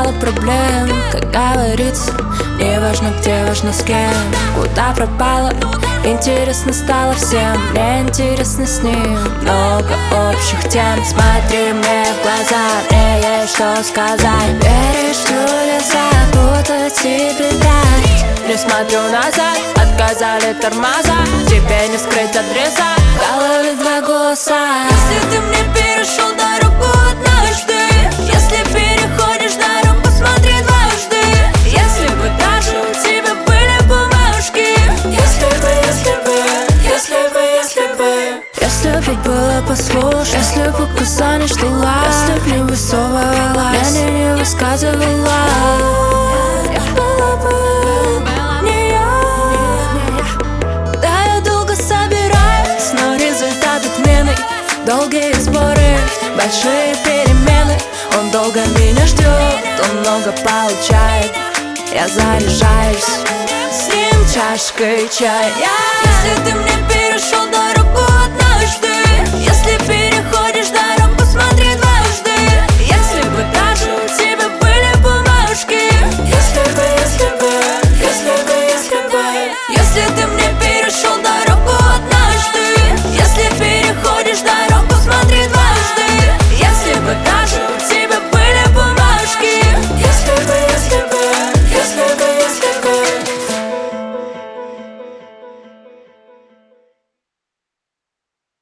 мало проблем. Как говорится, не важно где, важно с кем. Куда пропала, интересно стало всем. Мне интересно с ним, много общих тем. Смотри мне в глаза, мне есть что сказать. Веришь в чудеса, будто тебе дать. Не смотрю назад, отказали тормоза. Тебе не скрыть адреса, в голове два голоса. Если ты мне перешел дорогу однажды, если переходишь дорогу, посмотри дважды. Если бы даже у тебя были бумажки. Если бы, если бы, если бы, если бы. Если бы было послушно, если бы указание ждала, если б не высовывалась, я не высказывала. Была бы не я. Да, я долго собираюсь, но результат отменный. Долгие споры, большие перемены. Он долго меня ждет, он много получает. Я заряжаюсь с ним чашкой чая. Если ты мне перешел дорогу однажды, если